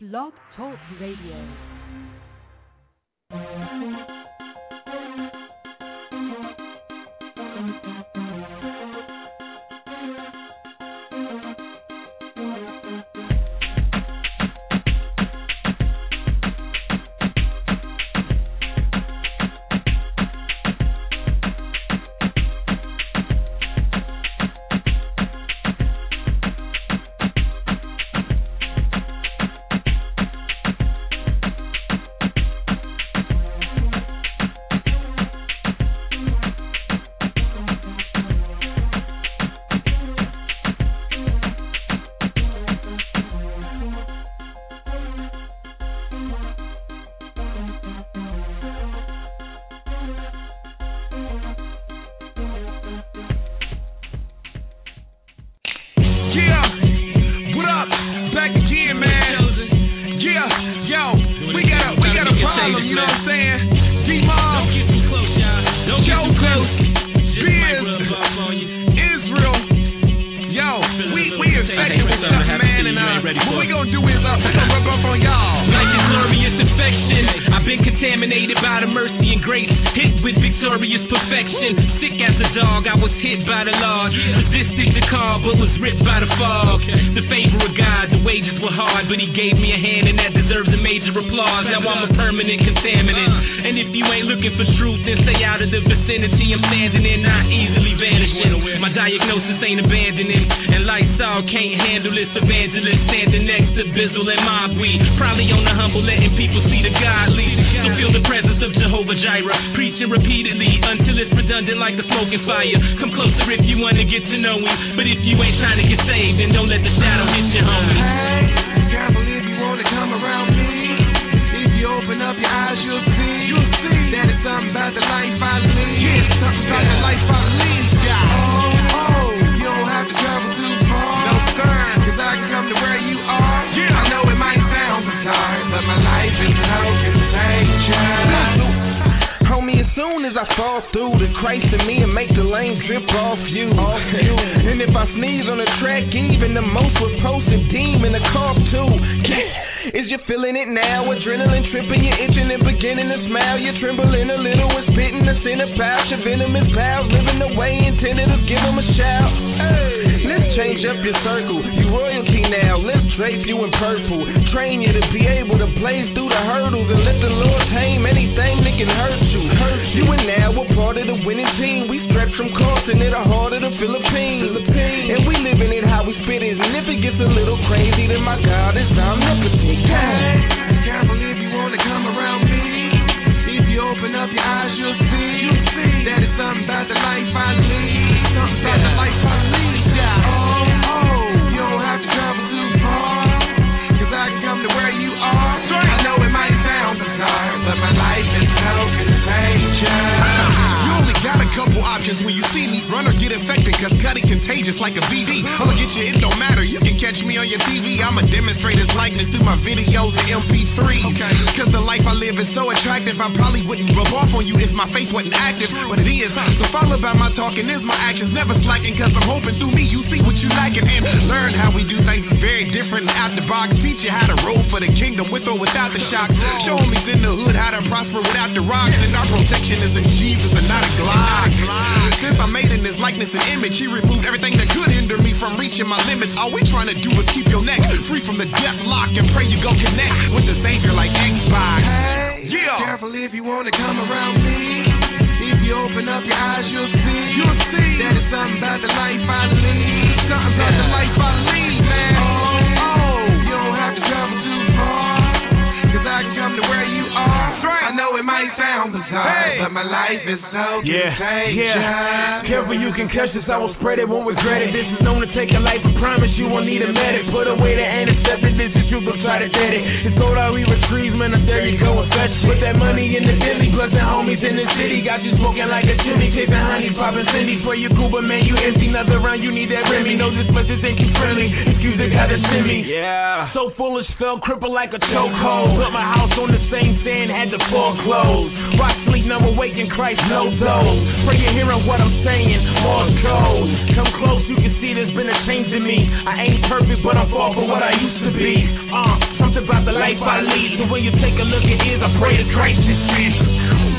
Blog Talk Radio. Crippled like a chokehold. Put my house on the same sand, had to foreclose. Rock sleep, number waking Christ, no those. Pray you're hearing what I'm saying, Morse code. Come close, you can see there's been a change in me. I ain't perfect, but I'm far from what I used to be. Something about the life life I lead. So when you take a look at ears, I pray to Christ this vision.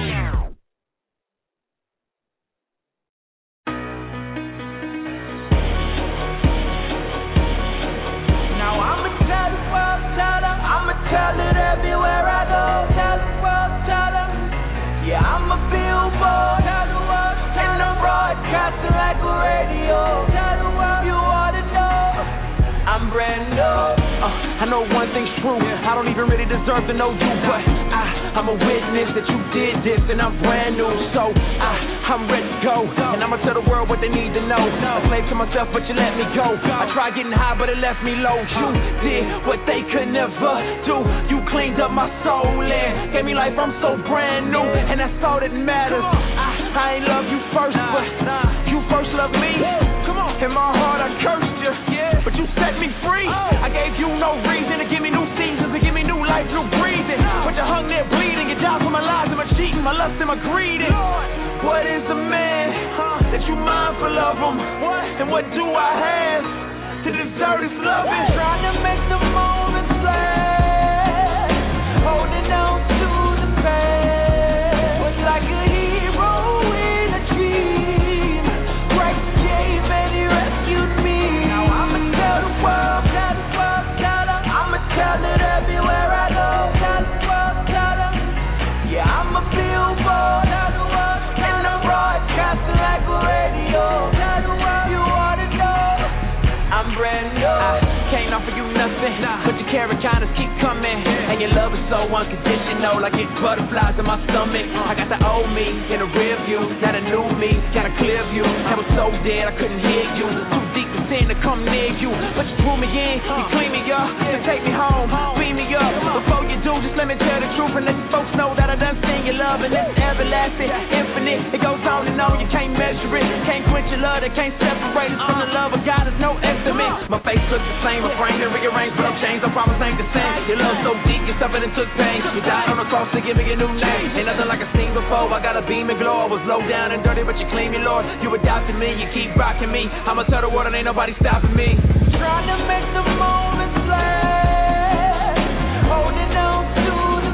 Tell it everywhere I go. Tell the world, tell them. Yeah, I'm a billboard. Tell the world, and I'm broadcasting like a radio. Tell the world you ought to know. I'm brand new. I know one thing's true. I don't even really deserve to know you, but I'm a witness that you did this, and I'm brand new. So I'm ready to go, and I'ma tell the world what they need to know. I slave to myself, but you let me go. I tried getting high, but it left me low. You did what they could never do. You cleaned up my soul and gave me life. I'm so brand new, and that's all that matters. I ain't love you first, but you first loved me. Come on, in my heart I cursed you, but you set me free. I gave you no reason to give me new seasons, to give me new life, new breathing. But you hung there bleeding, you died for my lies and my cheating, my lust and my greed. What is a man that you mindful of him? And what do I have to deserve this loving? Trying to make the moment last, holding on to the past. Was like a hero in a dream. Christ came and he rescued me. Now I'ma tell the world, tell the world, tell them. I'ma tell it everywhere I go. Tell the world, tell them. Yeah, I'm a billboard. Tell the world, and I'm broadcasting like a radio. Tell the world you ought to know. I'm brand new. I can't offer you nothing, but your carrot kindness keep coming. And your love is so unconditional, like it's butterflies in my stomach. I got the old me in the rear view, now the new me got a clear view. I was so dead I couldn't hear you, too deep to sin to come near you. But you pull me in, you clean me up, and take me home, beam me up. Before you do, just let me tell the truth and let the folks know that I done seen your love, and it's everlasting, infinite. It goes on and on, you can't measure it, can't quench your love, that can't separate us from the love of God. There's no estimate. My face looks the same, my frame and rearranged, but I'm changed. I promise ain't the same. Your love so deep, you suffered and took pain. You died on the cross to give me a new name. Ain't nothing like I seen before. I got a beam and glow. I was low down and dirty, but you clean me, Lord. You adopted me, you keep rocking me. I'ma tell the world and ain't nobody stopping me. Trying to make the moments last, holding on to the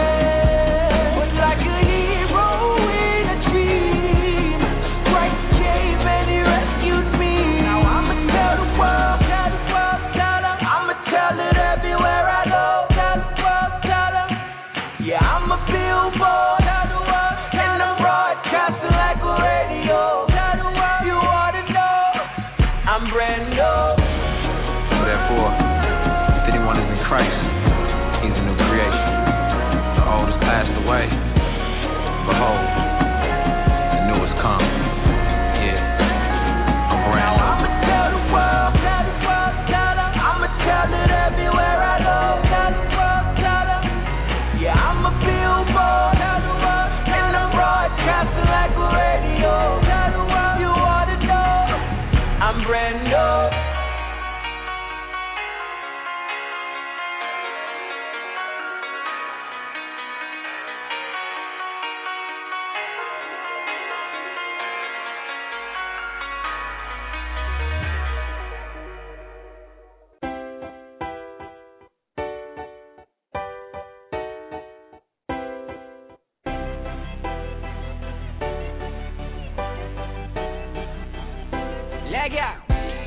past. Was like a hero in a dream. Christ came and he rescued me. Now I'ma tell the world, tell the world, tell them. I'ma tell it everywhere I go. Tell the world, tell them. Yeah, I'm a billboard. Tell the world, and I'm broadcasting like a radio. Tell the world you ought to know. I'm brand new. Therefore, if anyone is in Christ, he's a new creation. The old has passed away. Behold, the new has come. Yeah, I'm brand new. I'ma tell the world, tell them. I'ma tell it everywhere I go. Tell the world, tell them. Yeah, I'm a billboard. Tell the world, and I'm broadcasting like a radio. Tell the world you ought to know. I'm brand new. Leg out.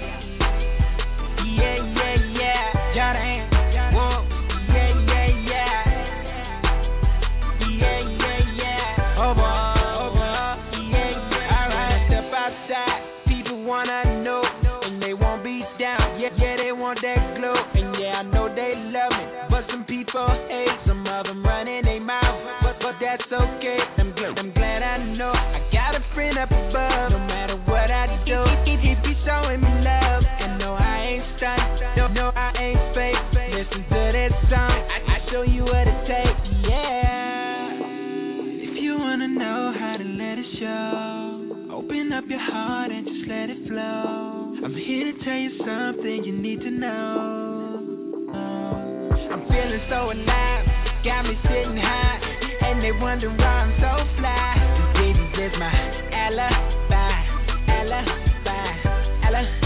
Yeah, yeah, yeah. Jordan. Whoa. Yeah, yeah, yeah. Yeah, yeah, yeah. Oh, boy. Oh, boy. Yeah, yeah. Alright, step outside. People wanna know, and they won't be down. Yeah, yeah, they want that glow. And yeah, I know they love me. But some people hate, some of them running their mouth. But that's okay. I'm glad I know. I got a friend up above. No matter what I do, he be showing me love. And no, I ain't stunned. No, I ain't fake. Listen to this song. I show you what it takes. Yeah. If you wanna know how to let it show, open up your heart and just let it flow. I'm here to tell you something you need to know. I'm feeling so alive, got me sitting high, and they wonder why I'm so fly. This Jesus is my alibi, alibi,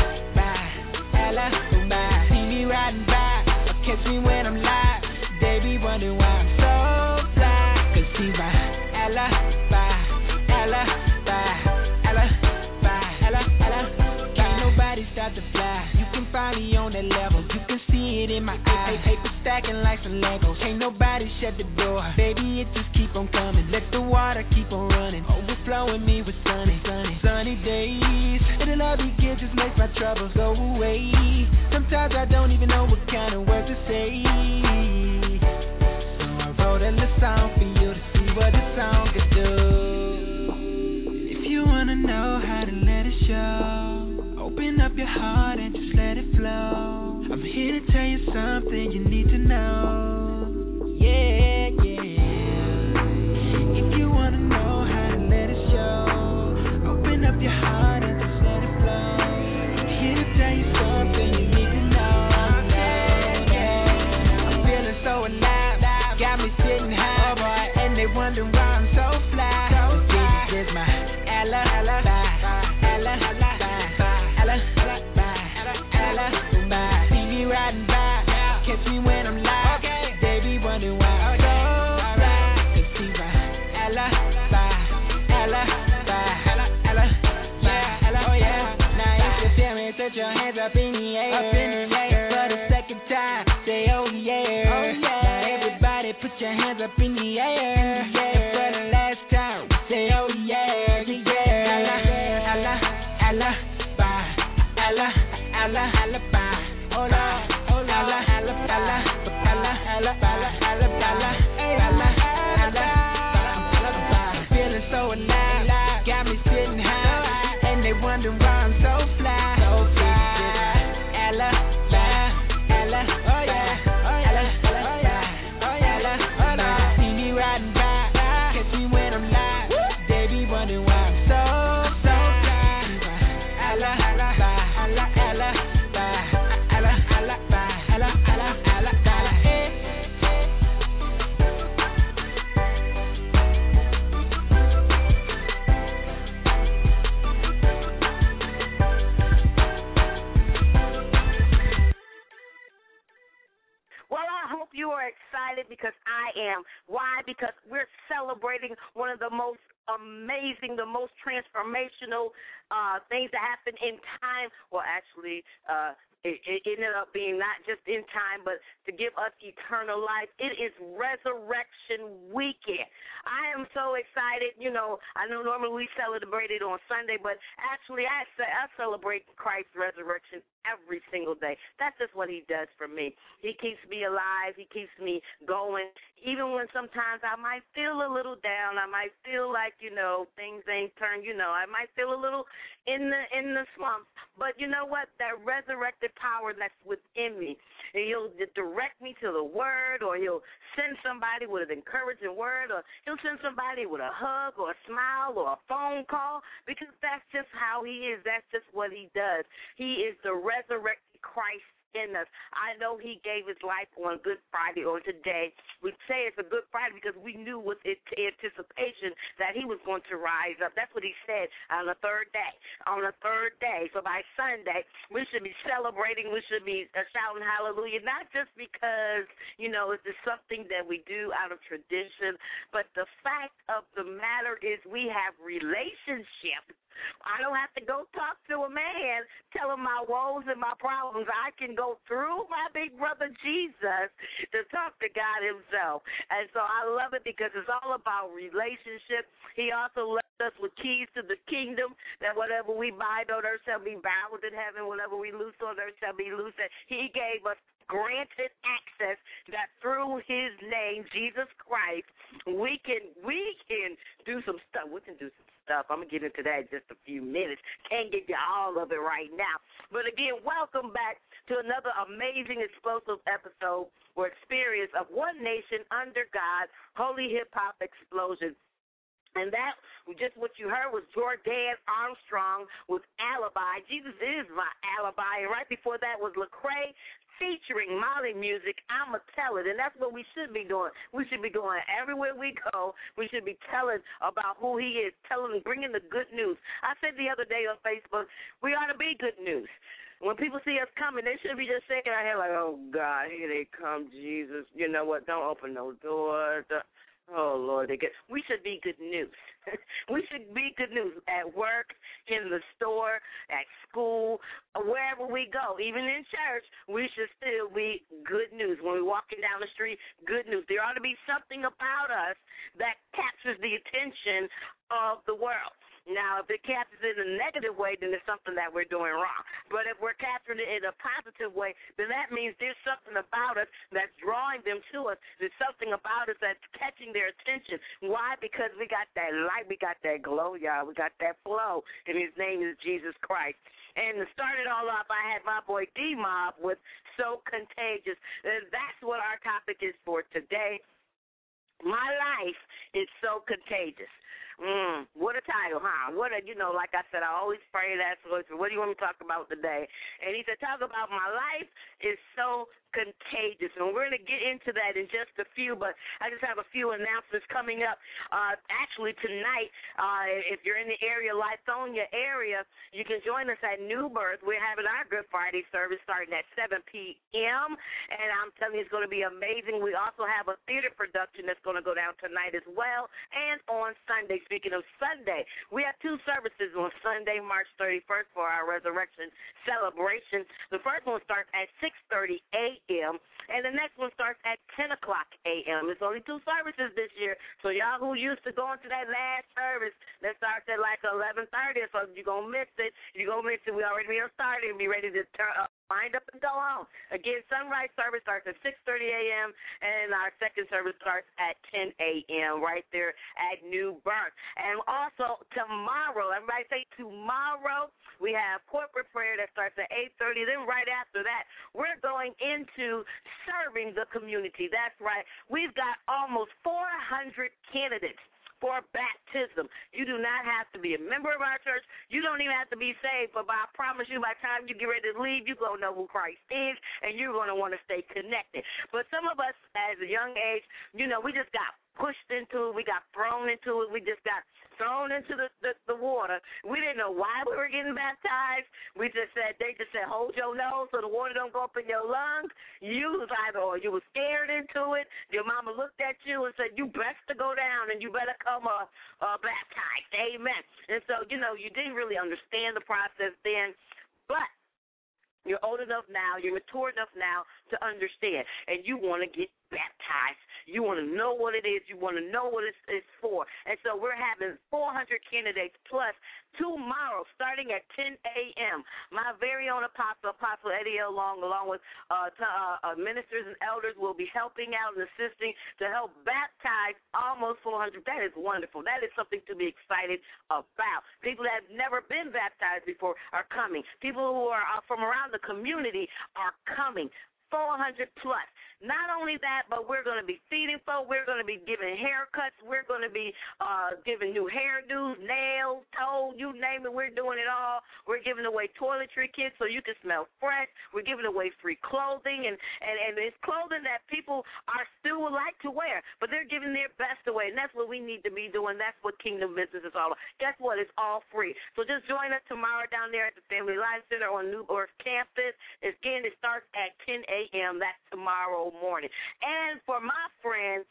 alibi, alibi. See me riding by, or catch me when I'm live. They be wondering why I'm so fly. Cause she's my alibi, alibi. Can't nobody stop the fly. You can find me on that level. You can see it in my eyes. Paper stacking like some Legos. Can't nobody shut the door. Baby, it just keep on coming. Let the water keep on running. Overflowing me with sunny days. And the love you give just makes my troubles go away. Sometimes I don't even know what kind of words to say. So I wrote a little song for you to see what the song could do. If you wanna know how to let it show, open up your heart and just let it flow. I'm here to tell you something you need to know. Yeah, yeah. If you wanna know how to let it show, open up your heart and just let it flow. I'm here to tell you something you need to know. I'm feeling so alive, got me sitting high, boy, and they wondering why I'm so fly. This is my alibi. See me riding by, catch me when I'm live. Baby wondering why I'm so fly. Cause she's my alibi. Oh yeah. Now if you feel me, put your hands up in the air. For the second time, say oh yeah. Now everybody put your hands up in the air. And for the last time, say oh yeah. Alibi. Oh Lord, I'm feeling so alive, got me sitting high, and they wondering why I'm so fly. See me riding by, catch me when I'm live. They be wondering why I'm so Well, I hope you are excited because I am. Why? Because we're celebrating one of the most amazing, the most transformational things that happen in time. Well, actually, it ended up being not just in time, but to give us eternal life. It is Resurrection Weekend. I am so excited. You know, I know normally we celebrate it on Sunday, but actually I celebrate Christ's resurrection every single day. That's just what he does for me. He keeps me alive. He keeps me going. Even when sometimes I might feel a little down, I might feel like, you know, things ain't turned, you know, I might feel a little in the slumps. But you know what? That resurrected power that's within me, and he'll direct me to the word, or he'll send somebody with an encouraging word, or he'll send somebody with a hug or a smile or a phone call, because that's just how he is. That's just what he does. He is the resurrected Christ in us. I know he gave his life on Good Friday, or today. We say it's a Good Friday because we knew with anticipation that he was going to rise up. That's what he said on the third day. On the third day. So by Sunday, we should be celebrating. We should be shouting hallelujah, not just because, you know, it's just something that we do out of tradition, but the fact of the matter is we have relationship. I don't have to go talk to a man, tell him my woes and my problems. I can go through my big brother Jesus to talk to God himself. And so I love it because it's all about relationship. He also left us with keys to the kingdom, that whatever we bind on earth shall be bound in heaven, whatever we loose on earth shall be loosed. He gave us granted access that through his name, Jesus Christ, we can do some stuff. We can do some stuff. I'm going to get into that in just a few minutes. Can't get you all of it right now. But again, welcome back to another amazing, explosive episode or experience of One Nation Under God, Holy Hip Hop Explosion. And that, just what you heard, was Jordan Armstrong with Alibi. Jesus is my alibi. And right before that was Lecrae featuring Molly Music, I'ma Tell It. And that's what we should be doing. We should be going everywhere we go. We should be telling about who he is, telling, bringing the good news. I said the other day on Facebook, we ought to be good news. When people see us coming, they should be just shaking our head like, oh, God, here they come, Jesus. You know what? Don't open no doors. Oh, Lord, we should be good news. We should be good news at work, in the store, at school, wherever we go. Even in church, we should still be good news. When we're walking down the street, good news. There ought to be something about us that captures the attention of the world. Now, if it captures it in a negative way, then it's something that we're doing wrong. But if we're capturing it in a positive way, then that means there's something about us that's drawing them to us. There's something about us that's catching their attention. Why? Because we got that light, we got that glow, y'all. We got that flow, and his name is Jesus Christ. And to start it all off, I had my boy D-Mob with So Contagious. And that's what our topic is for today. My life is so contagious. What a title, huh? Like I said, I always pray that. So what do you want me to talk about today? And he said, talk about my life is so contagious. And we're going to get into that in just a few, but I just have a few announcements coming up. Actually, tonight, if you're in the area, Lithonia area, you can join us at New Birth. We're having our Good Friday service starting at 7 p.m., and I'm telling you, it's going to be amazing. We also have a theater production that's going to go down tonight as well, and on Sunday. Speaking of Sunday, we have two services on Sunday, March 31st for our resurrection celebration. The first one starts at 6:30 a.m., and the next one starts at 10 o'clock a.m. It's only two services this year, so y'all who used to going to that last service that starts at like 11:30, so you're going to miss it. You're going to miss it. We already started and be ready to wind up and go home. Again, sunrise service starts at 6:30 a.m., and our second service starts at 10 a.m. right there at New Birth. And also tomorrow, everybody say tomorrow, we have corporate prayer that starts at 8:30. Then right after that, we're going into serving the community. That's right. We've got almost 400 candidates for baptism. You do not have to be a member of our church. You don't even have to be saved, but I promise you, by the time you get ready to leave, you're going to know who Christ is, and you're going to want to stay connected. But some of us, at a young age, we just got pushed into it. We got thrown into it. We just got thrown into the water. We didn't know why we were getting baptized. They just said, hold your nose so the water don't go up in your lungs. You was you were scared into it. Your mama looked at you and said, you best to go down and you better come baptized. Amen. And so, you didn't really understand the process then, but you're old enough now, you're mature enough now to understand, and you want to get baptized. You want to know what it is. You want to know what it's for. And so we're having 400 candidates plus tomorrow starting at 10 a.m. My very own Apostle Eddie L. Long, along with ministers and elders, will be helping out and assisting to help baptize almost 400. That is wonderful. That is something to be excited about. People that have never been baptized before are coming. People who are from around the community are coming. 400 plus. Not only that, but we're going to be feeding folk. We're going to be giving haircuts. We're going to be giving new hairdos, nails, toes, you name it. We're doing it all. We're giving away toiletry kits so you can smell fresh. We're giving away free clothing, and it's clothing that people still would like to wear, but they're giving their best away, and that's what we need to be doing. That's what Kingdom Business is all about. Guess what? It's all free. So just join us tomorrow down there at the Family Life Center on New Birth campus. Again, it starts at 10 a.m. That's tomorrow morning. And for my friend,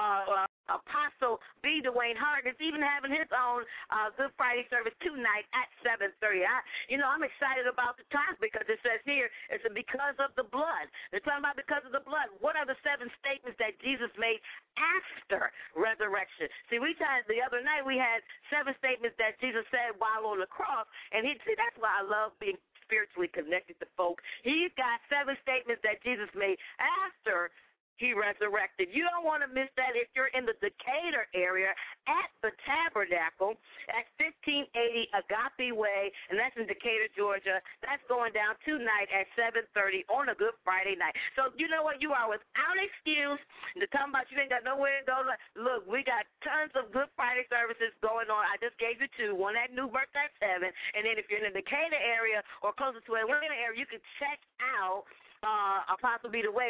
Apostle B. Dwayne Hart is even having his own Good Friday service tonight at 7:30. I'm excited about the time because it says here it's because of the blood. They're talking about because of the blood. What are the 7 statements that Jesus made after resurrection? See, the other night we had 7 statements that Jesus said while on the cross, and that's why I love being spiritually connected to folk. He's got 7 statements that Jesus made after he resurrected. You don't want to miss that if you're in the Decatur area at the Tabernacle at 1580 Agape Way, and that's in Decatur, Georgia. That's going down tonight at 7:30 on a Good Friday night. So you know what? You are without excuse to talk about you ain't got nowhere to go. Look, we got tons of Good Friday services going on. I just gave you 2. One at New Birth at 7, and then if you're in the Decatur area or closer to Atlanta area, you can check out Apostle B. Dwayne Hart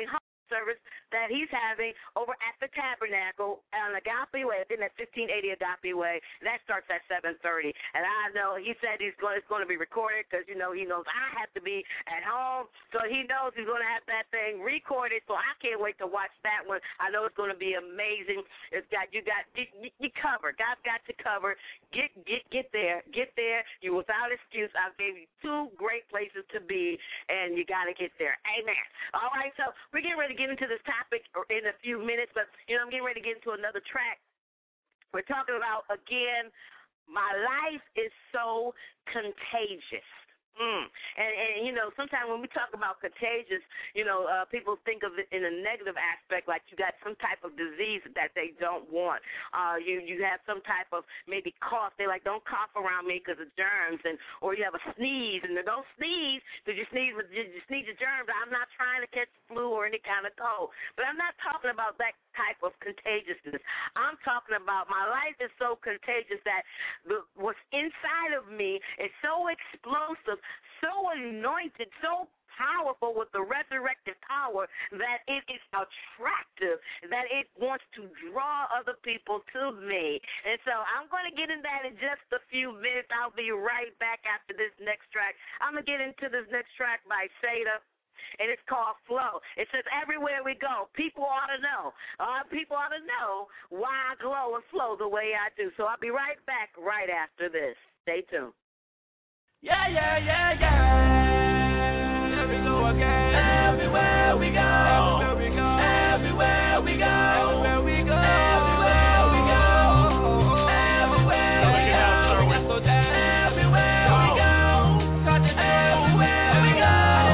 service that he's having over at the Tabernacle on Agape Way. I think that's 1580 Agape Way. That starts at 7:30. And I know he said it's going to be recorded because, you know, he knows I have to be at home. So he knows he's going to have that thing recorded. So I can't wait to watch that one. I know it's going to be amazing. You covered. God's got you covered. Get there. Get there. You without excuse. I gave you 2 great places to be, and you got to get there. Amen. All right, so we're getting ready to get into this topic in a few minutes, but, you know, I'm getting ready to get into another track. We're talking about, again, my life is so contagious. And, you know, sometimes when we talk about contagious, you know, people think of it in a negative aspect, like you got some type of disease that they don't want. You have some type of maybe cough. They're like, don't cough around me because of germs. Or you have a sneeze, and don't sneeze because you sneeze your germs. I'm not trying to catch flu or any kind of cold. But I'm not talking about that type of contagiousness. I'm talking about my life is so contagious that what's inside of me is so explosive, so anointed, so powerful with the resurrected power that it is attractive, that it wants to draw other people to me. And so I'm going to get into that in just a few minutes. I'll be right back after this next track. I'm going to get into this next track by Seda, and it's called Flow. It says, everywhere we go, people ought to know. People ought to know why I glow and flow the way I do. So I'll be right back right after this. Stay tuned. Yeah. Here we go again. Everywhere we go. Everywhere we go. Everywhere we go. Everywhere we go. Everywhere we go. Everywhere we go. Everywhere we go.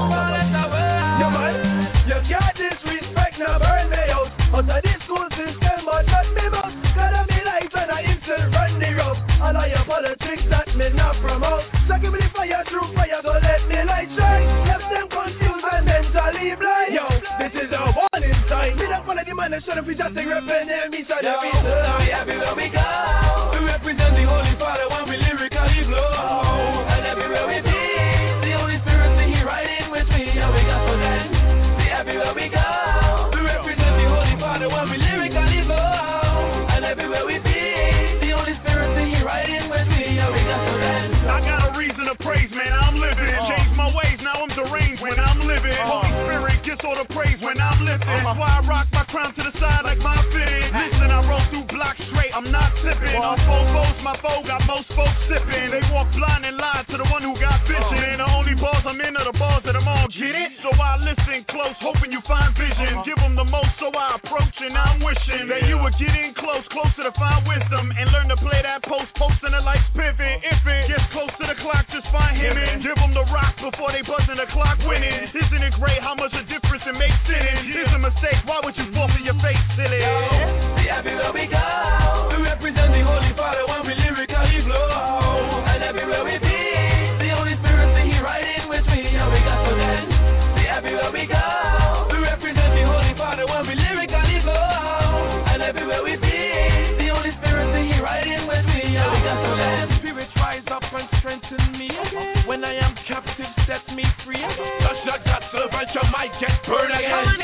Yeah, man. You can't disrespect no burn me out. Out of this school system, but not me mouth. Gotta be light and I instant run the road. All of your politics that me not promote. So give me the fire, true fire, so let me light shine. Left them confused and mentally blind. Yo, this is a warning sign. Me not follow the man that shut up, we just ain't repping me. So everywhere we go, we represent the Holy Father when we lyrically blow. And everywhere we be, the Holy Spirit sing here right in with me. And we got to dance. See, everywhere we go, we represent the Holy Father when we lyrically blow. And everywhere we be, the Holy Spirit sing here right in with me. And we got to dance. I got a reason to praise, man, I'm living. Change my ways, now I'm deranged when I'm living. Holy Spirit gets all the praise when I'm lifted. That's why I rock my crown to the side like my fitted. Listen, I roll through blocks straight, I'm not tipping. On foes, my foe got most folks sipping. They walk blind and lie to the one who got vision. And the only bars I'm in are the bars that I'm all get it. So I listen close, hoping you find vision. Give them the most, so I approach and I'm wishing that you would get in close to find wisdom. And learn to play that post in the lights pivot. If it gets close to the clock, just find him and give them the rock before they buzzing the clock winning. Isn't it great how much a difference it makes sitting? It's a mistake, why would you fall for your face, silly? See, everywhere we go, we represent the Holy Father when we lyrically blow. And everywhere we be, the Holy Spirit sing here right in with me. And we got to dance. See, everywhere we go, we represent the Holy Father when we lyrically blow. And everywhere we be, the Holy Spirit sing here right in with me. And we got to dance. Spirit rise up and strengthen me. When I am captive, set me free. Touch that servant, you might get burned again.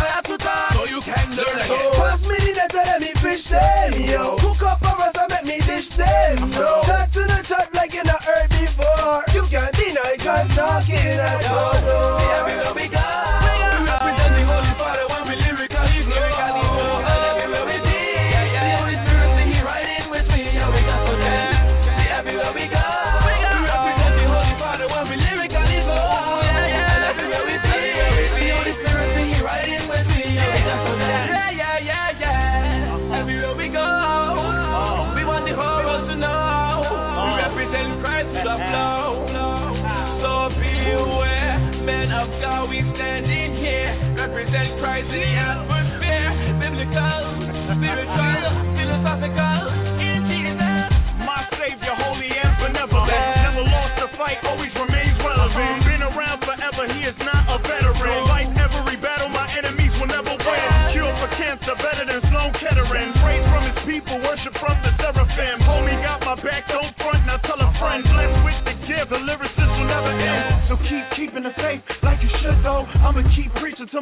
So you can learn again. Pass me the net and let me fish them, yo. Cook up for us and make me dish them, yo. Chat to the chat like you not heard before. You can't deny cause talking at all. Everywhere we go, we represent the Holy Father when we lyrically blow. And everywhere we be, the Holy Spirit sing here right in with me. And we got to dance. See, everywhere we go, we represent the Holy Father when we lyrically blow. And everywhere we be, the Holy Spirit sing here right in with me. And we got to dance. Everywhere we go, we want the whole world to know. We represent Christ to the flow. So beware, men of God, we standing here. Represent Christ in the atmosphere. Biblical, spiritual, philosophical, in Jesus. My Savior, holy and benevolent. Never lost a fight, always remains relevant. Been around forever, he is not a veteran. Fight every battle, my enemies will never win. Cure for cancer, better than Sloan Kettering. Praise from his people, worship from the seraphim. Homie got my back, don't front, now tell a friend. Blessed with the gift, the lyricist will never end. So keep keeping the faith like you should though. I'ma keep preaching till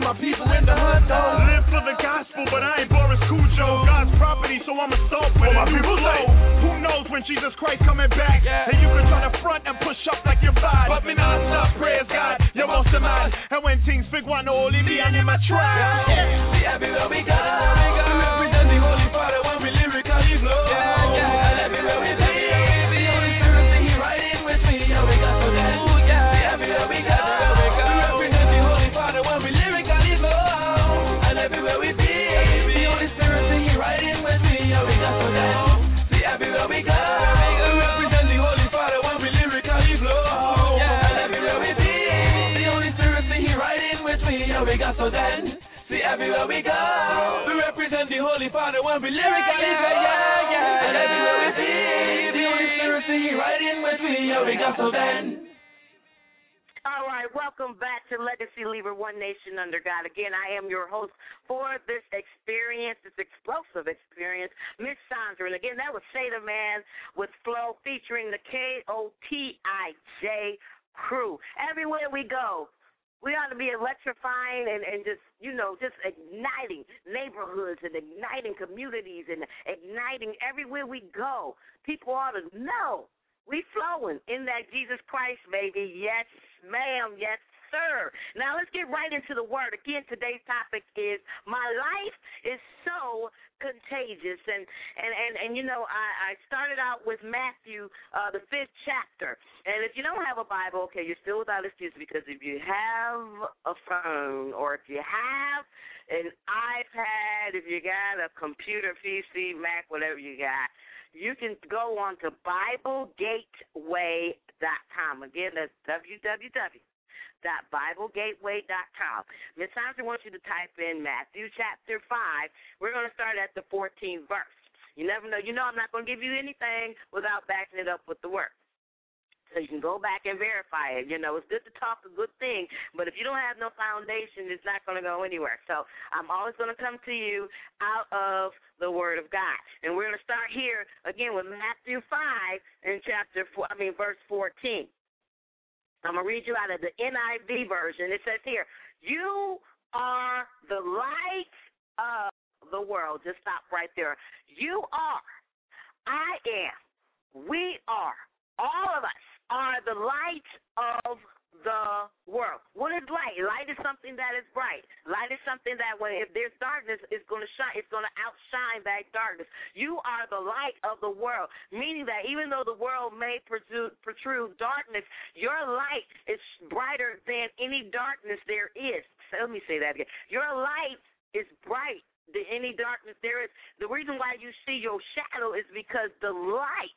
my people in the hood, though. Live for the gospel, but I ain't Boris Cujo. God's property, so I'm a salt with a new flow. Who knows when Jesus Christ coming back? And you can try to front and push up like you're bad, but me not stop, praise God, you're most of man. And when things big one, only me and him a try. See, everywhere we go, we represent the Holy Father when we lyrically flow. And everywhere we be, the Holy Spirit sing He right in with me. Yeah, we got so that. See, everywhere we go, we represent the Holy Father when we lyrically flow. And everywhere we be, the Holy Spirit sing He right in with me. Yeah, we got so that. See, everywhere we go, we represent the Holy Father when we lyrically flow. And everywhere we be, the Holy Spirit sing He right in with me. Yeah, we got so that. See, everywhere we go, we represent the Holy Father when we lyrically flow. And everywhere we be, the Holy Spirit sing He right in with me. Yeah, we got so then. All right, welcome back to Legacy Leader, One Nation Under God. Again, I am your host for this experience, this explosive experience, Miss Sandra. And again, that was Say the Man with Flow featuring the KOTIJ crew. Everywhere we go, we ought to be electrifying and just, just igniting neighborhoods and igniting communities and igniting everywhere we go. People ought to know we flowing in that Jesus Christ, baby. Yes, ma'am. Yes, sir. Now let's get right into the word. Again, today's topic is my life is so contagious. And I started out with Matthew, the 5th chapter. And if you don't have a Bible, okay, you're still without excuse, because if you have a phone or if you have an iPad, if you got a computer, PC, Mac, whatever you got, you can go on to BibleGateway.com. Again, that's www.BibleGateway.com. Miss Sandra wants you to type in Matthew chapter 5. We're going to start at the 14th verse. You never know. You know I'm not going to give you anything without backing it up with the word. So you can go back and verify it. It's good to talk a good thing, but if you don't have no foundation, it's not going to go anywhere. So I'm always going to come to you out of the Word of God. And we're going to start here, again, with Matthew 5 in verse 14. I'm going to read you out of the NIV version. It says here, you are the light of the world. Just stop right there. You are, I am, we are, all of us are the light of the world. What is light? Light is something that is bright. Light is something that if there's darkness, it's going to shine. It's going to outshine that darkness. You are the light of the world, meaning that even though the world may protrude darkness, your light is brighter than any darkness there is. So let me say that again. Your light is bright than any darkness there is. The reason why you see your shadow is because the light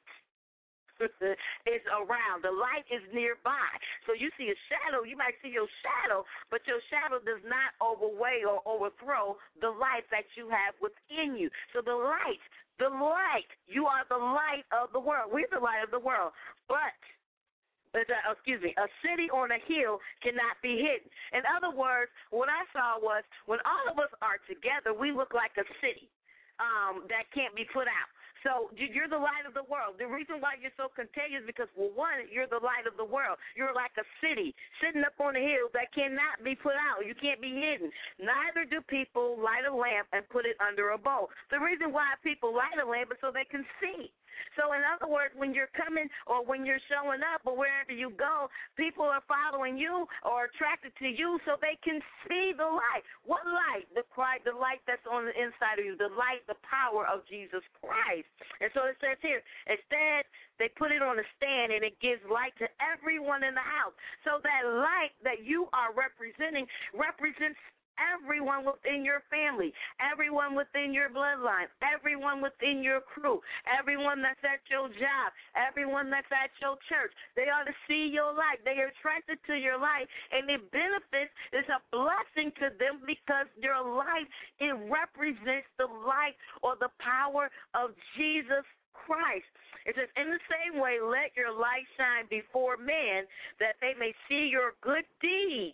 is around. The light is nearby. So you see a shadow, you might see your shadow, but your shadow does not overweigh or overthrow the light that you have within you. So the light, you are the light of the world. We're the light of the world. But a city on a hill cannot be hidden. In other words, what I saw was when all of us are together, we look like a city that can't be put out. So you're the light of the world. The reason why you're so contagious is because, well, one, you're the light of the world. You're like a city sitting up on a hill that cannot be put out. You can't be hidden. Neither do people light a lamp and put it under a bowl. The reason why people light a lamp is so they can see. So in other words, when you're coming or when you're showing up or wherever you go, people are following you or attracted to you so they can see the light. What light? The light that's on the inside of you, the light, the power of Jesus Christ. And so it says here, instead, they put it on a stand and it gives light to everyone in the house. So that light that you are representing represents everyone within your family, everyone within your bloodline, everyone within your crew, everyone that's at your job, everyone that's at your church. They ought to see your light. They are attracted to your light, and it benefits. It's a blessing to them because your light, it represents the light or the power of Jesus Christ. It says, in the same way, let your light shine before men that they may see your good deeds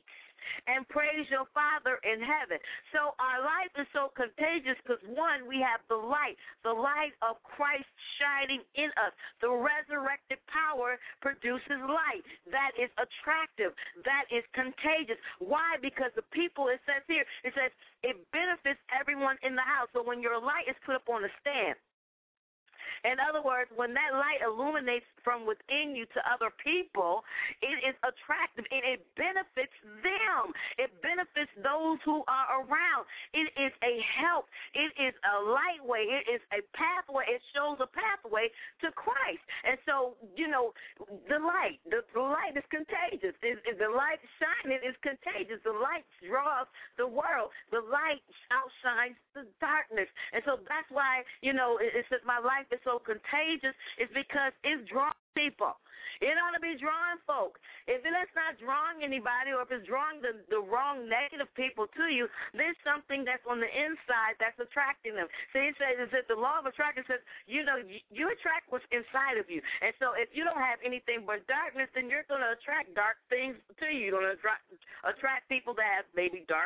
and praise your Father in heaven. So our life is so contagious because, one, we have the light of Christ shining in us. The resurrected power produces light. That is attractive. That is contagious. Why? Because the people, it says here, it says it benefits everyone in the house. So when your light is put up on a stand, in other words, when that light illuminates from within you to other people, it is attractive and it benefits them. It benefits those who are around. It is a help. It is a lightway. It is a pathway. It shows a pathway to Christ. And so, the light is contagious. The light shining is contagious. The light draws the world. The light outshines the darkness. And so that's why, it says my life is so contagious, is because it's drawing people. It ought to be drawing folk. If it's not drawing anybody, or if it's drawing the wrong negative people to you, there's something that's on the inside that's attracting them. See, it says that the law of attraction says, you attract what's inside of you. And so if you don't have anything but darkness, then you're going to attract dark things to you. You're going to attract people that have maybe dark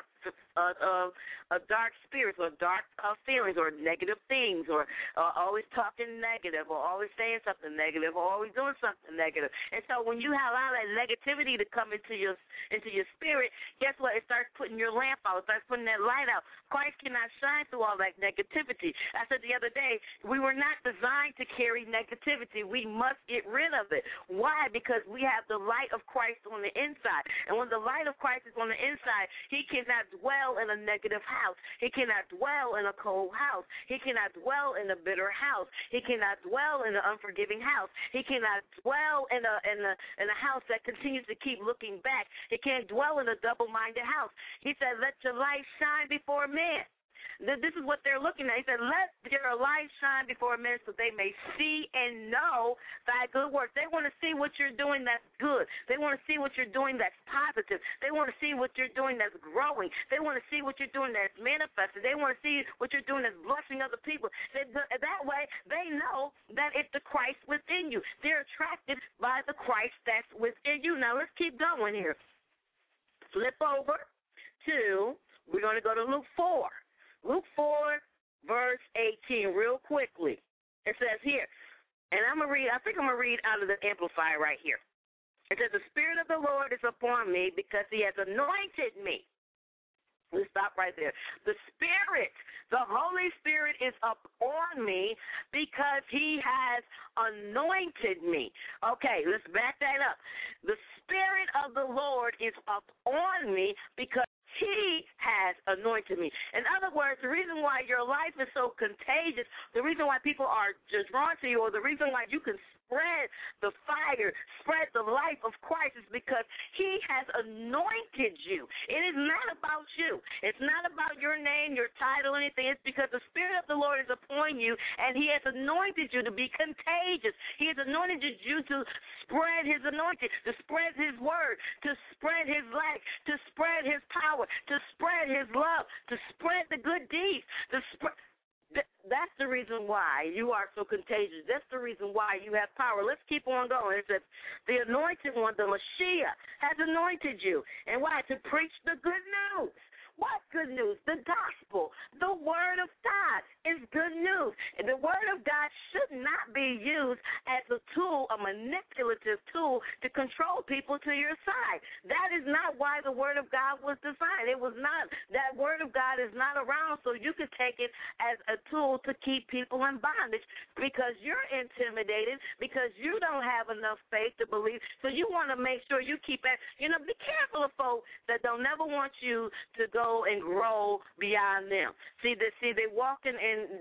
spirits or dark feelings or negative things, or always talking negative, or always saying something negative, or always doing something negative. And so when you allow that negativity to come into your spirit, guess what? It starts putting your lamp out. It starts putting that light out. Christ cannot shine through all that negativity. I said the other day, we were not designed to carry negativity. We must get rid of it. Why? Because we have the light of Christ on the inside. And when the light of Christ is on the inside, he cannot dwell in a negative house. He cannot dwell in a cold house. He cannot dwell in a bitter house. He cannot dwell in an unforgiving house. He cannot dwell in a house that continues to keep looking back. He can't dwell in a double-minded house. He said, let your light shine before men. This is what they're looking at. He said, let your light shine before men so they may see and know thy good works. They want to see what you're doing that's good. They want to see what you're doing that's positive. They want to see what you're doing that's growing. They want to see what you're doing that's manifested. They want to see what you're doing that's blessing other people. That way, they know that it's the Christ within you. They're attracted by the Christ that's within you. Now, let's keep going here. Flip over to, we're going to go to Luke 4. Luke 4, verse 18, real quickly. It says here, and I'm going to read, I think I'm going to read out of the Amplifier right here. It says, the Spirit of the Lord is upon me because he has anointed me. We stop right there. The Spirit, the Holy Spirit is up on me because he has anointed me. Okay, let's back that up. The Spirit of the Lord is up on me because he has anointed me. In other words, the reason why your life is so contagious, the reason why people are just drawn to you, or the reason why you can spread the fire, spread the life of Christ, is because he has anointed you. It is not about you. It's not about your name, your title, anything. It's because the Spirit of the Lord is upon you, and he has anointed you to be contagious. He has anointed you to spread his anointing, to spread his word, to spread his light, to spread his power, to spread his love, to spread the good deeds, to spread. That's the reason why you are so contagious. That's the reason why you have power. Let's keep on going. It says, the anointed one, the Messiah, has anointed you. And why? To preach the good news. What good news? The gospel. The word of God is good news. And the word of God should not be used as a tool, a manipulative tool to control people to your side. That is not why the word of God was designed. It was not. That word of God is not around so you could take it as a tool to keep people in bondage because you're intimidated, because you don't have enough faith to believe. So you want to make sure you keep it. Be careful of folks that don't never want you to go and grow beyond them. See, they walking in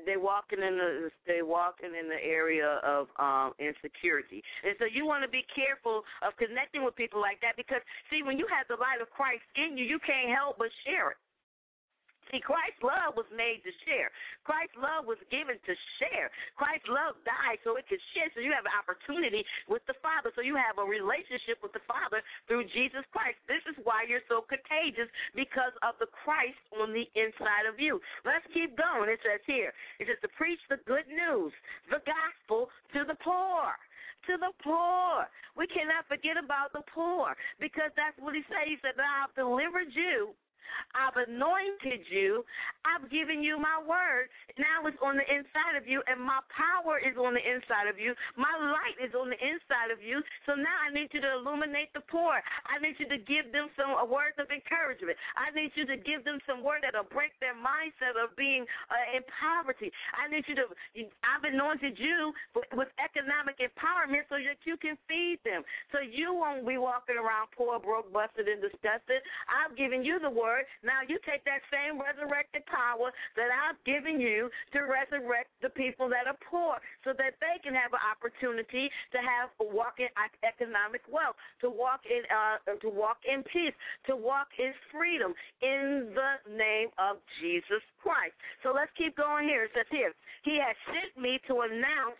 the area of insecurity, and so you want to be careful of connecting with people like that because, see, when you have the light of Christ in you, you can't help but share it. See, Christ's love was made to share. Christ's love was given to share. Christ's love died so it could share, so you have an opportunity with the Father, so you have a relationship with the Father through Jesus Christ. This is why you're so contagious, because of the Christ on the inside of you. Let's keep going. It says here, it says to preach the good news, the gospel to the poor. to the poor. We cannot forget about the poor because that's what he said. He said, I've delivered you. I've anointed you. I've given you my word. Now it's on the inside of you, and my power is on the inside of you. My light is on the inside of you. So now I need you to illuminate the poor. I need you to give them some words of encouragement. I need you to give them some word that will break their mindset of being in poverty. I need you to, I've anointed you with economic empowerment so that you can feed them. So you won't be walking around poor, broke, busted, and disgusted. I've given you the word. Now you take that same resurrected power that I've given you to resurrect the people that are poor so that they can have an opportunity to walk in economic wealth, to walk in peace, to walk in freedom in the name of Jesus Christ. So let's keep going here. It says here, he has sent me to announce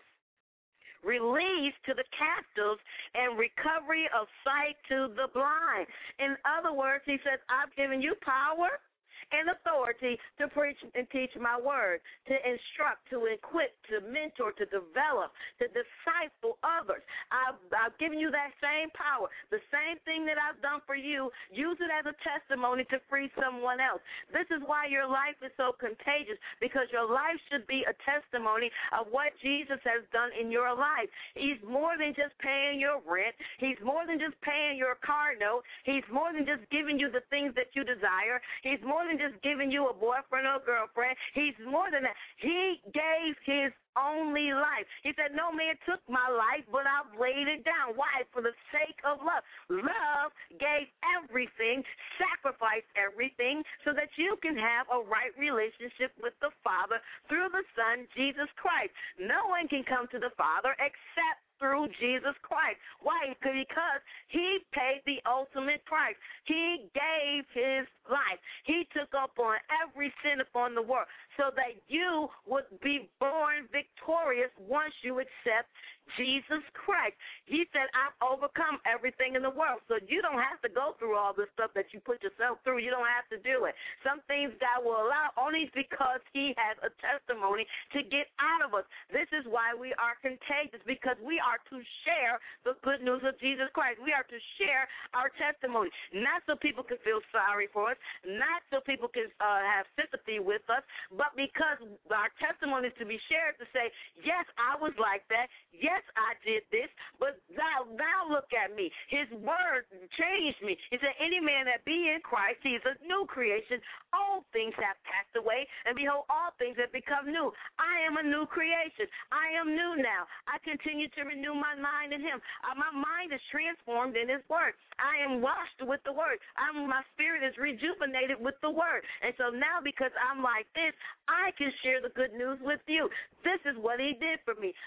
release to the captives and recovery of sight to the blind. In other words, he says, I've given you power and authority to preach and teach my word, to instruct, to equip, to mentor, to develop, to disciple others. I've given you that same power. The same thing that I've done for you, use it as a testimony to free someone else. This is why your life is so contagious, because your life should be a testimony of what Jesus has done in your life. He's more than just paying your rent. He's more than just paying your car note. He's more than just giving you the things that you desire. He's more than just giving you a boyfriend or a girlfriend. He's more than that. He gave his only life. He said, no man took my life, but I've laid it down. Why? For the sake of love. Love gave everything, sacrificed everything, so that you can have a right relationship with the Father through the Son, Jesus Christ. No one can come to the Father except through Jesus Christ. Why? Because he paid the ultimate price. He gave his life. He took up on every sin upon the world so that you would be born victorious once you accept Jesus Christ. He said, I've overcome everything in the world. So you don't have to go through all this stuff that you put yourself through. You don't have to do it. Some things God will allow only because he has a testimony to get out of us. This is why we are contagious, because we are to share the good news of Jesus Christ. We are to share our testimony, not so people can feel sorry for us, not so people can have sympathy with us, but because our testimony is to be shared to say, yes, I was like that. Yes, I did this, but now look at me. His word changed me. He said, any man that be in Christ, he is a new creation. All things have passed away, and behold, all things have become new. I am a new creation. I am new now. I continue to renew my mind in him. My mind is transformed in his word. I am washed with the word. My spirit is rejuvenated with the word. And so now, because I'm like this, I can share the good news with you. This is what he did for me.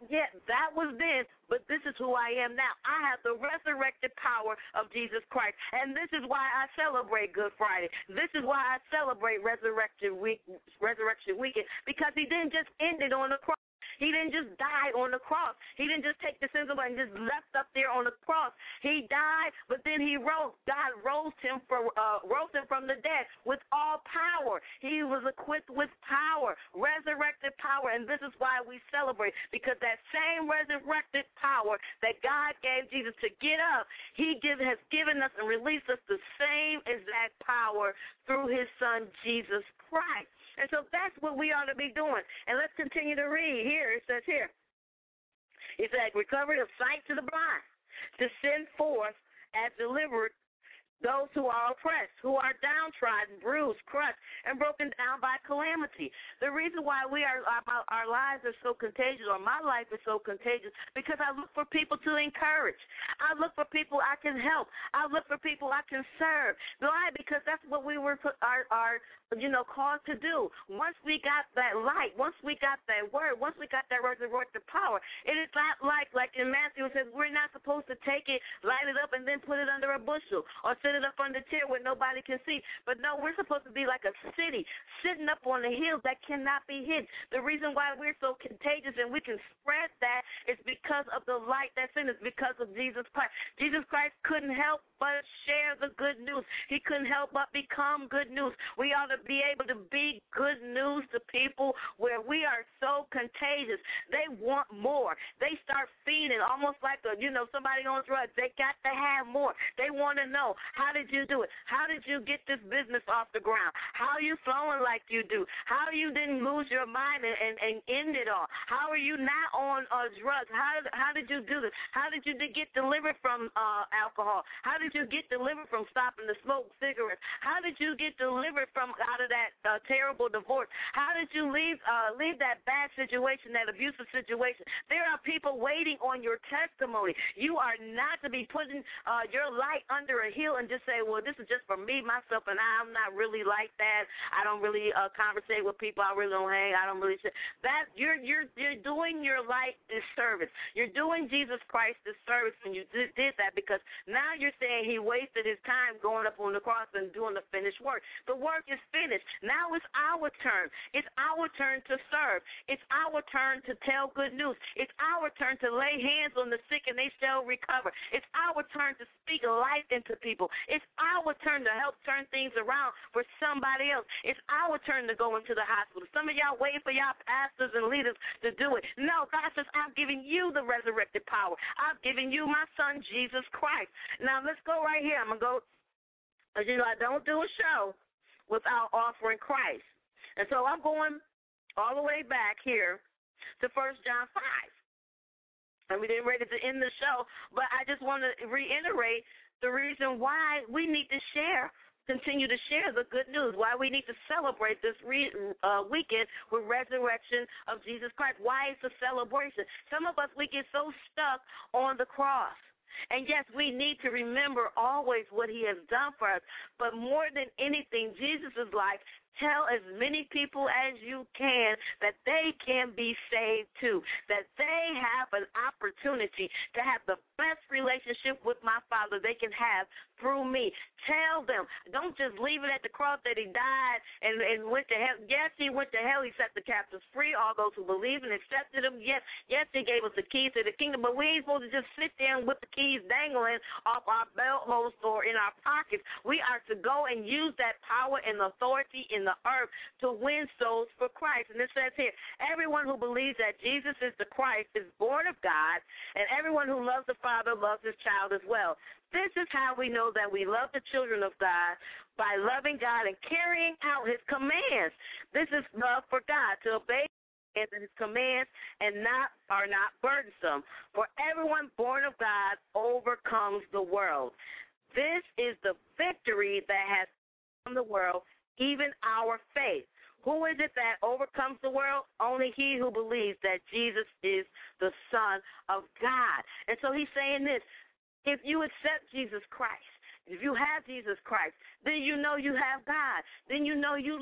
That was then, but this is who I am now. I have the resurrected power of Jesus Christ, and this is why I celebrate Good Friday. This is why I celebrate Resurrection Weekend, because he didn't just end it on the cross. He didn't just die on the cross. He didn't just take the sins away and just left up there on the cross. He died, but then he rose. God rose him from the dead with all power. He was equipped with power, resurrected power, and this is why we celebrate, because that same resurrected power that God gave Jesus to get up, he has given us and released us the same exact power through his Son, Jesus Christ. And so that's what we ought to be doing. And let's continue to read. Here, it says here, it's like recovery of sight to the blind, to send forth as delivered those who are oppressed, who are downtrodden, bruised, crushed, and broken down by calamity. The reason why our lives are so contagious, or my life is so contagious, because I look for people to encourage. I look for people I can help. I look for people I can serve. Why? Because that's what we were called to do. Once we got that light, once we got that word, once we got that resurrected power, it is not like in Matthew it says we're not supposed to take it, light it up, and then put it under a bushel, or sitting up on the chair where nobody can see. But no, we're supposed to be like a city sitting up on the hills that cannot be hidden. The reason why we're so contagious and we can spread that is because of the light that's in us, because of Jesus Christ. Jesus Christ couldn't help but share the good news. He couldn't help but become good news. We ought to be able to be good news to people where we are so contagious. They want more. They start feeding almost like somebody on drugs. They got to have more. They want to know, how did you do it? How did you get this business off the ground? How are you flowing like you do? How you didn't lose your mind and end it all? How are you not on drugs? How did you do this? How did you get delivered from alcohol? How did you get delivered from stopping to smoke cigarettes? How did you get delivered from out of that terrible divorce? How did you leave that bad situation, that abusive situation? There are people waiting on your testimony. You are not to be putting your light under a hill and just say, well, this is just for me, myself, and I'm not really like that. I don't really conversate with people. I really don't hang. I don't really say that. You're doing your light disservice. You're doing Jesus Christ disservice when you did that, because now you're saying he wasted his time going up on the cross and doing the finished work. The work is finished. Now it's our turn. It's our turn to serve. It's our turn to tell good news. It's our turn to lay hands on the sick and they shall recover. It's our turn to speak life into people. It's our turn to help turn things around for somebody else. It's our turn to go into the hospital. Some of y'all waiting for y'all pastors and leaders to do it. No, God says, I'm giving you the resurrected power. I've given you my son, Jesus Christ. Now, let's go right here. I'm going to go, I don't do a show without offering Christ. And so I'm going all the way back here to 1 John 5. And we didn't ready to end the show, but I just want to reiterate the reason why we need to continue to share the good news, why we need to celebrate this weekend with resurrection of Jesus Christ, why it's a celebration. Some of us, we get so stuck on the cross. And, yes, we need to remember always what he has done for us. But more than anything, Jesus' life, tell as many people as you can that they can be saved too, that they have an opportunity to have the best relationship with my Father they can have through me. Tell them. Don't just leave it at the cross that he died and went to hell. Yes, he went to hell. He set the captives free, all those who believe and accepted him. Yes, he gave us the keys to the kingdom, but we ain't supposed to just sit there with the keys dangling off our belt holster or in our pockets. We are to go and use that power and authority in the earth to win souls for Christ. And it says here, everyone who believes that Jesus is the Christ is born of God, and everyone who loves the Father loves his child as well. This is how we know that we love the children of God, by loving God and carrying out his commands. This is love for God, to obey his commands and are not burdensome. For everyone born of God overcomes the world. This is the victory that has come the world, even our faith. Who is it that overcomes the world? Only he who believes that Jesus is the Son of God. And so he's saying this, if you accept Jesus Christ, if you have Jesus Christ, then you know you have God. Then you know you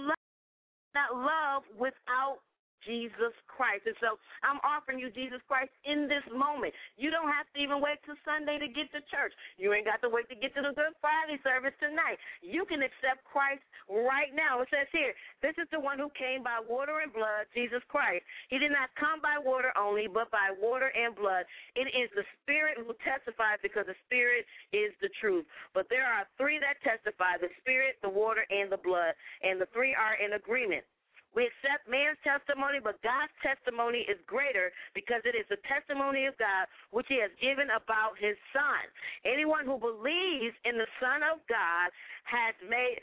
not love without Jesus Christ. And so I'm offering you Jesus Christ in this moment. You don't have to even wait till Sunday to get to church. You ain't got to wait to get to the Good Friday service tonight. You can accept Christ right now. It says here, this is the one who came by water and blood, Jesus Christ. He did not come by water only, but by water and blood. It is the Spirit who testifies, because the Spirit is the truth. But there are three that testify, the Spirit, the water, and the blood. And the three are in agreement. We accept man's testimony, but God's testimony is greater, because it is the testimony of God which he has given about his Son. Anyone who believes in the Son of God has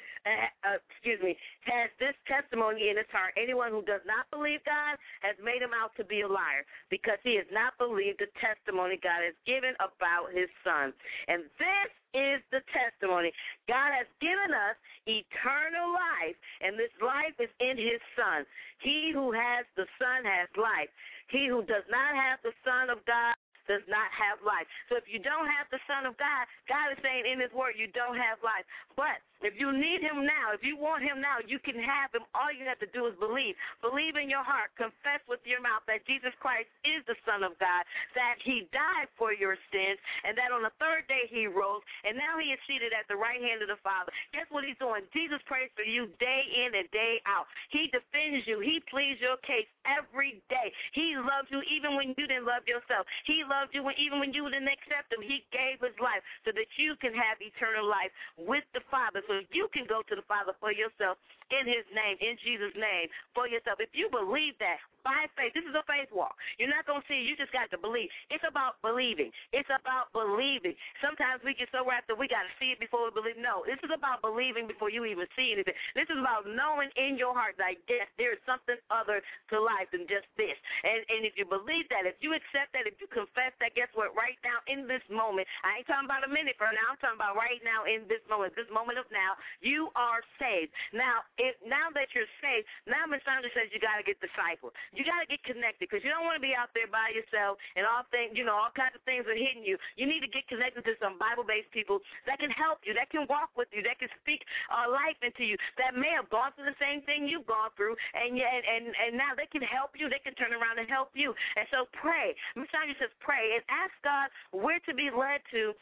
this testimony in his heart. Anyone who does not believe God has made him out to be a liar, because he has not believed the testimony God has given about his Son. And this is the testimony. God has given us eternal life, and this life is in his Son. He who has the Son has life. He who does not have the Son of God does not have life. So if you don't have the Son of God, God is saying in His Word you don't have life. But if you need Him now, if you want Him now, you can have Him. All you have to do is believe. Believe in your heart. Confess with your mouth that Jesus Christ is the Son of God, that He died for your sins, and that on the third day He rose, and now He is seated at the right hand of the Father. Guess what He's doing? Jesus prays for you day in and day out. He defends you. He pleads your case every day. He loves you even when you didn't love yourself. He loved you even when you didn't accept Him. He gave His life so that you can have eternal life with the Father, so you can go to the Father for yourself in His name, in Jesus' name, for yourself. If you believe that by faith, this is a faith walk. You're not going to see it. You just got to believe. It's about believing. It's about believing. Sometimes we get so wrapped up we got to see it before we believe. No, this is about believing before you even see anything. This is about knowing in your heart that yes, there is something other to life than just this. And if you believe that, if you accept that, if you confess that, guess what? Right now in this moment, I ain't talking about a minute from now. I'm talking about right now in this moment of now, you are saved. Now that you're saved, now Ms. Sandra says you got to get discipled. You got to get connected because you don't want to be out there by yourself and all kinds of things are hitting you. You need to get connected to some Bible-based people that can help you, that can walk with you, that can speak life into you, that may have gone through the same thing you've gone through, and now they can help you. They can turn around and help you. And so pray. Ms. Sandra says pray and ask God where to be led to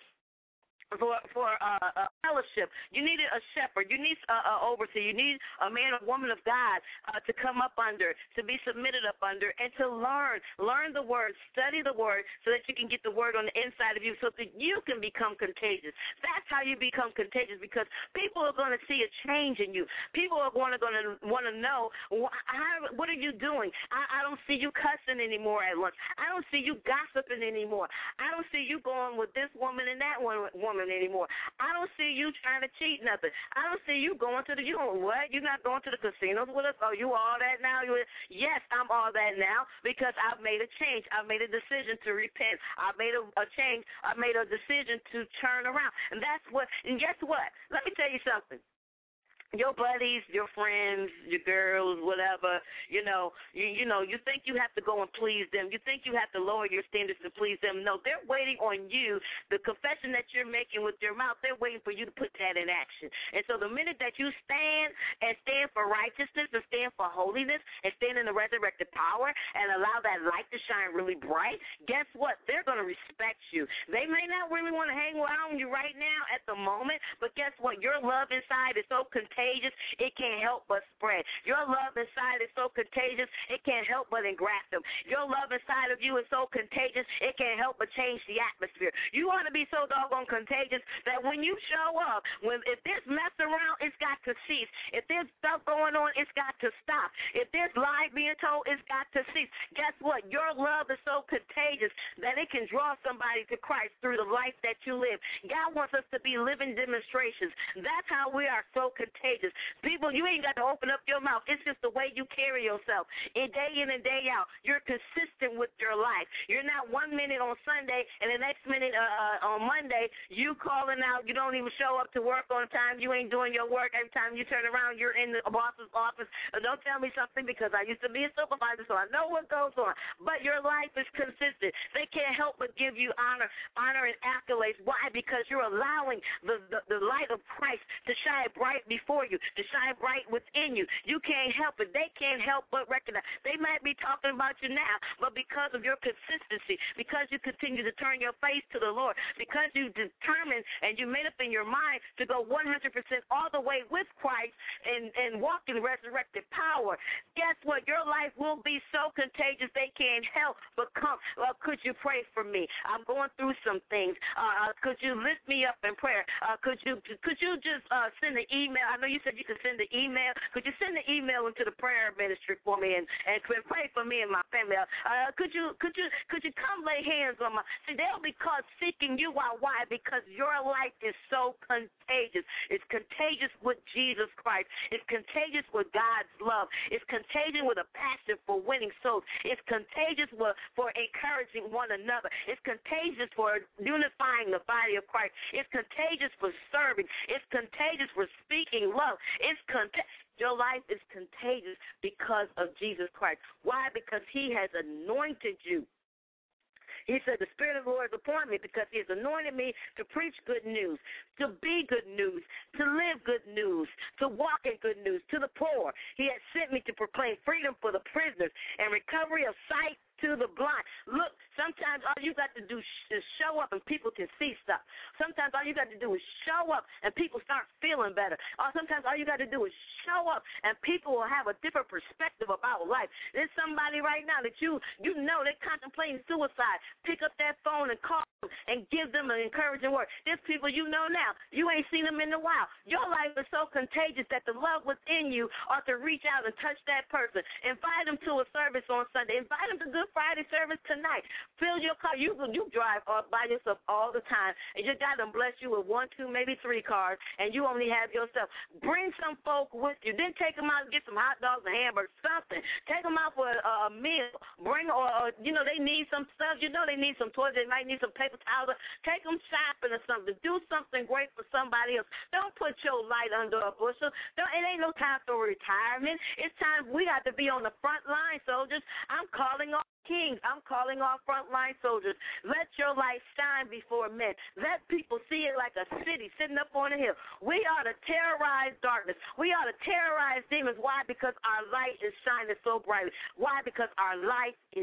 for a fellowship. You need a shepherd. You need an overseer. You need a man or woman of God to come up under, to be submitted up under, and to learn the word, study the word, so that you can get the word on the inside of you, so that you can become contagious. That's how you become contagious, because people are going to see a change in you. People are going to want to know, what are you doing? I don't see you cussing anymore at lunch. I don't see you gossiping anymore. I don't see you going with this woman and that woman anymore. I don't see you trying to cheat nothing. I don't see you going to what? You're not going to the casinos with us? Oh, you all that now? Yes, I'm all that now because I've made a change. I've made a decision to repent. I've made a change. I've made a decision to turn around. And guess what? Let me tell you something. Your buddies, your friends, your girls, whatever, you think you have to go and please them. You think you have to lower your standards to please them. No, they're waiting on you. The confession that you're making with your mouth, they're waiting for you to put that in action. And so the minute that you stand for righteousness and stand for holiness and stand in the resurrected power and allow that light to shine really bright, guess what? They're going to respect you. They may not really want to hang around you right now at the moment, but guess what? Your love inside is so contagious, it can't help but spread. Your love inside is so contagious, it can't help but engraft them. Your love inside of you is so contagious, it can't help but change the atmosphere. You want to be so doggone contagious that when you show up, if there's mess around, it's got to cease. If there's stuff going on, it's got to stop. If there's lies being told, it's got to cease. Guess what? Your love is so contagious that it can draw somebody to Christ through the life that you live. God wants us to be living demonstrations. That's how we are so contagious. People, you ain't got to open up your mouth. It's just the way you carry yourself. Day in and day out, you're consistent with your life. You're not 1 minute on Sunday and the next minute on Monday, you calling out, you don't even show up to work on time, you ain't doing your work. Every time you turn around, you're in the boss's office. Don't tell me something because I used to be a supervisor, so I know what goes on. But your life is consistent. They can't help but give you honor and accolades. Why? Because you're allowing the light of Christ to shine bright before you, to shine bright within you. You can't help it. They can't help but recognize. They might be talking about you now, but because of your consistency, because you continue to turn your face to the Lord, because you determined and you made up in your mind to go 100% all the way with Christ and walk in resurrected power, guess what? Your life will be so contagious they can't help but come. Well, could you pray for me? I'm going through some things. Could you lift me up in prayer? Could you just send an email? I know you said you could send an email. Could you send an email into the prayer ministry for me and pray for me and my family? Could you come lay hands on my? See, they'll be caught seeking you out. Why? Because your life is so contagious. It's contagious with Jesus Christ. It's contagious with God's love. It's contagious with a passion for winning souls. It's contagious for encouraging one another. It's contagious for unifying the body of Christ. It's contagious for serving. It's contagious for speaking love. Your life is contagious because of Jesus Christ. Why? Because He has anointed you. He said, the Spirit of the Lord has appointed me because he has anointed me to preach good news, to be good news, to live good news, to walk in good news, to the poor. He has sent me to proclaim freedom for the prisoners and recovery of sight to the blind. Look, sometimes all you got to do is show up and people can see stuff. Sometimes all you got to do is show up and people start feeling better. Or sometimes all you got to do is show up and people will have a different perspective about life. There's somebody right now that you know they're contemplating suicide. Pick up that phone and call them and give them an encouraging word. There's people you know now. You ain't seen them in a while. Your life is so contagious that the love within you ought to reach out and touch that person. Invite them to a service on Sunday. Invite them to Good Friday service tonight. Fill your car. You drive by yourself all the time, and your God done bless you with 1, 2, maybe 3 cars, and you only have yourself. Bring some folk with you. Then take them out and get some hot dogs and hamburgers, something. Take them out for a meal. Bring, or they need some stuff. They need some toys. They might need some paper towels. Take them shopping or something. Do something great for somebody else. Don't put your light under a bushel. It ain't no time for retirement. It's time we got to be on the front line, soldiers. I'm calling all kings. I'm calling all frontline soldiers. Let your light shine before men. Let people see it like a city sitting up on a hill. We ought to terrorize darkness. We ought to terrorize demons. Why? Because our light is shining so brightly. Why? Because our light is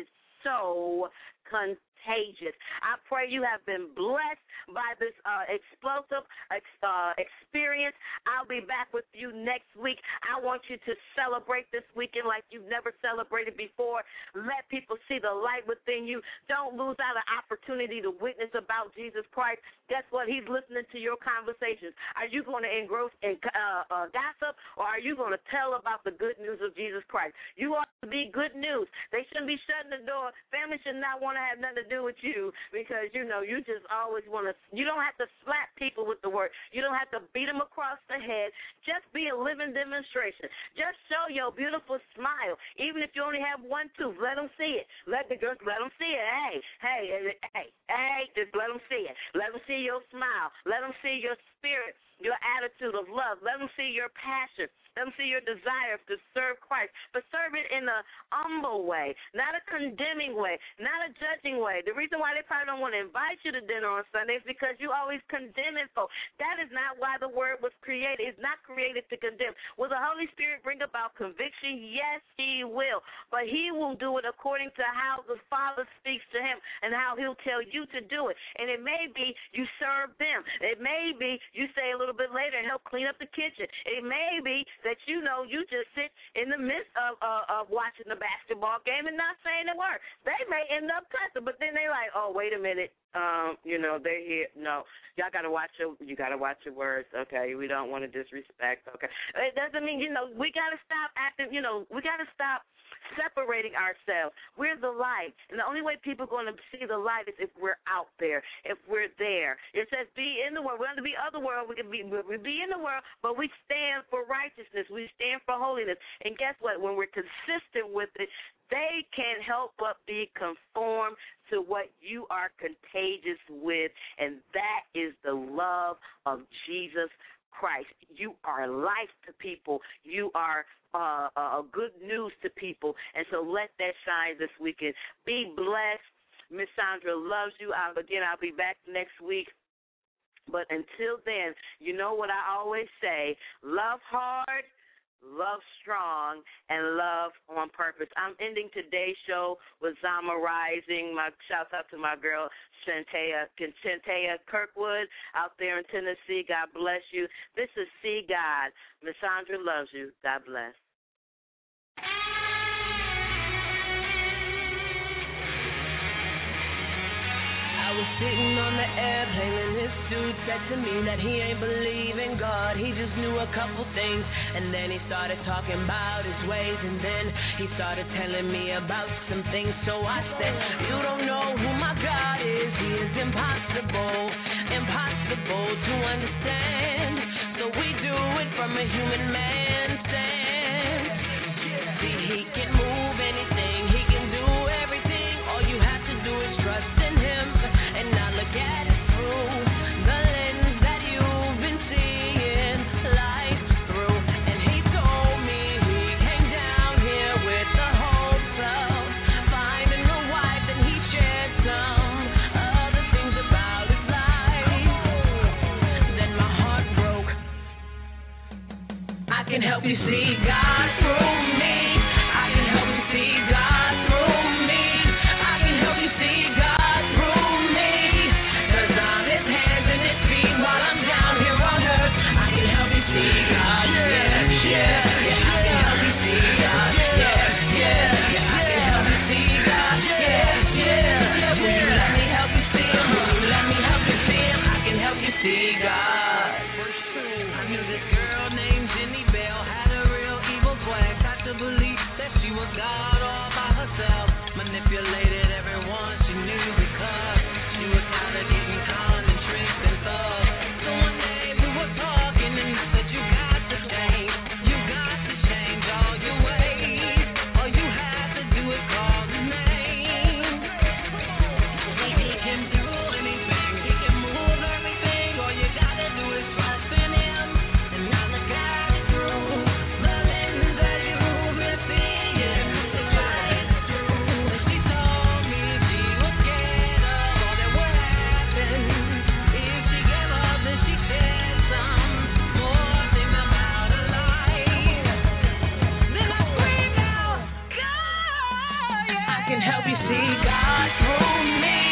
so contagious. I pray you have been blessed by this explosive experience. I'll be back with you next week. I want you to celebrate this weekend like you've never celebrated before. Let people see the light within you. Don't lose out an opportunity to witness about Jesus Christ. Guess what? He's listening to your conversations. Are you going to engross in gossip, or are you going to tell about the good news of Jesus Christ? You ought to be good news. They shouldn't be shutting the door. Family should not want to have nothing to do with you because, you just always want to. You don't have to slap people with the word. You don't have to beat them across the head. Just be a living demonstration. Just show your beautiful smile. Even if you only have 1 tooth, let them see it. Let them see it. Hey, just let them see it. Let them see your smile. Let them see your spirit, your attitude of love. Let them see your passion. Let them see your desire to serve Christ, but serve it in a humble way, not a condemning way, not a judging way. The reason why they probably don't want to invite you to dinner on Sunday is because you always condemning folks. That is not why the word was created. It's not created to condemn. Will the Holy Spirit bring about conviction? Yes, he will, but he will do it according to how the Father speaks to him and how he'll tell you to do it. And it may be you serve them. It may be you say a little bit later and help clean up the kitchen. It may be that you just sit in the midst of watching the basketball game and not saying a word. They may end up cussing, but then they're like, oh, wait a minute, they're here. No, you gotta watch your words. Okay, we don't want to disrespect. Okay, it doesn't mean we gotta stop acting. We gotta stop separating ourselves. We're the light, and the only way people are going to see the light is if we're out there, if we're there. It says be in the world. We don't have to be of the world. We be in the world, but we stand for righteousness. We stand for holiness. And guess what? When we're consistent with it, they can't help but be conformed to what you are contagious with, and that is the love of Jesus Christ. You are life to people. You are good news to people, and so let that shine this weekend. Be blessed. Miss Sandra loves you. I'll be back next week. But until then, you know what I always say, love hard, love strong, and love on purpose. I'm ending today's show with Zama Rising. My shout out to my girl, Shantea Kirkwood out there in Tennessee. God bless you. This is See God. Miss Sandra loves you. God bless. I was sitting on the airplane and this dude said to me that he ain't believe in God. He just knew a couple things, and then he started talking about his ways, and then he started telling me about some things. So I said, you don't know who my God is. He is impossible to understand. So we do it from a human man's stance. See, he can move anything, he can do everything. All you have to do is trust in him and not look at it through the lens that you've been seeing life through. And he told me he came down here with the hopes of finding a wife, and he shared some you see God through me. I can help you see God through me. I can help you see God through me. 'Cause I'm his hands and his feet while I'm down here on earth. I can help you see God. Yeah, yeah, yeah. I can help you see God. Yeah, yeah, yeah. I can help you see God. Yeah, yeah. Will you let me help you see him? Will you let me help you see him? I can help you see God. I knew this girl named Jenny Bell had a real evil swag. Got to believe that she was God all by herself. Manipulated everyone she knew because she was tired of getting conned and tricked and thugs. So one day we were talking and I said you got to change. You got to change all your ways. All you have to do is call his name. He can do anything. He can move everything. All you gotta do is trust in him. And now look at it through the lens that you've been seeing. It's right, it's true. And she told me she was scared of all that would happen if she gave up and she shared some more things about her life. Then I screamed out, God, yeah. I can help you see God through me.